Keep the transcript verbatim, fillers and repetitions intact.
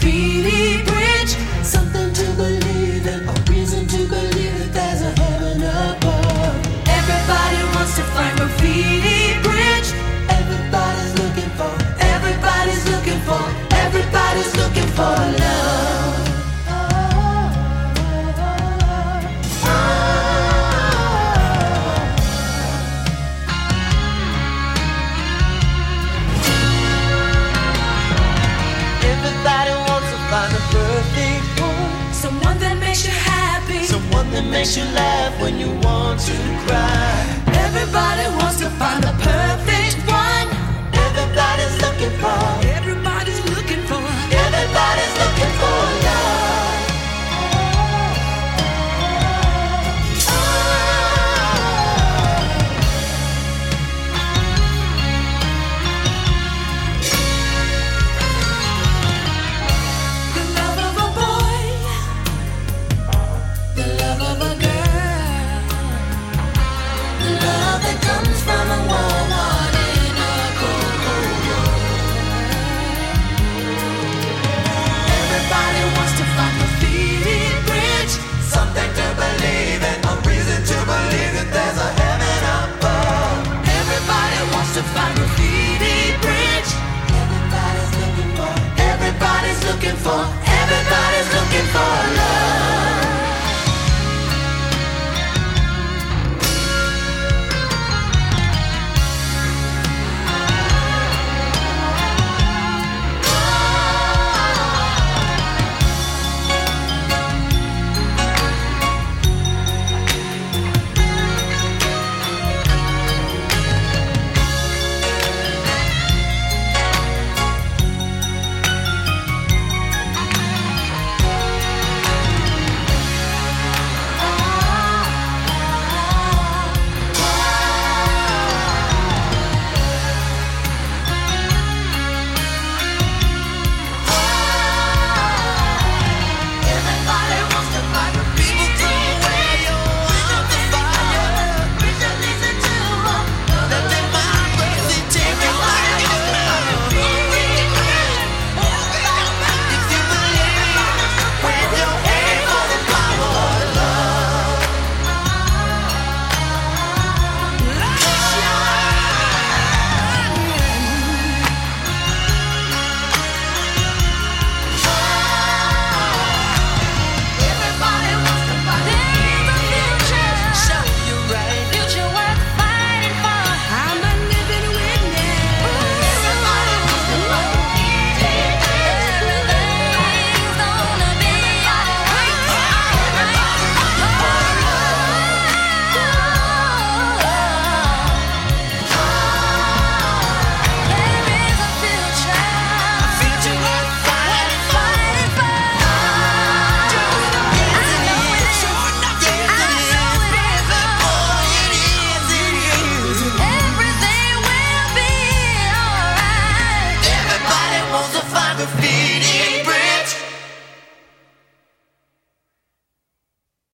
graffiti bridge. Something to believe in, a reason to believe that there's a heaven above. Everybody wants to find graffiti bridge. Everybody's looking for, everybody's looking for, everybody's looking for love. Everybody wants to find a perfect one, Someone that makes you happy, someone that makes you laugh when you want to cry. everybody wants to find the perfect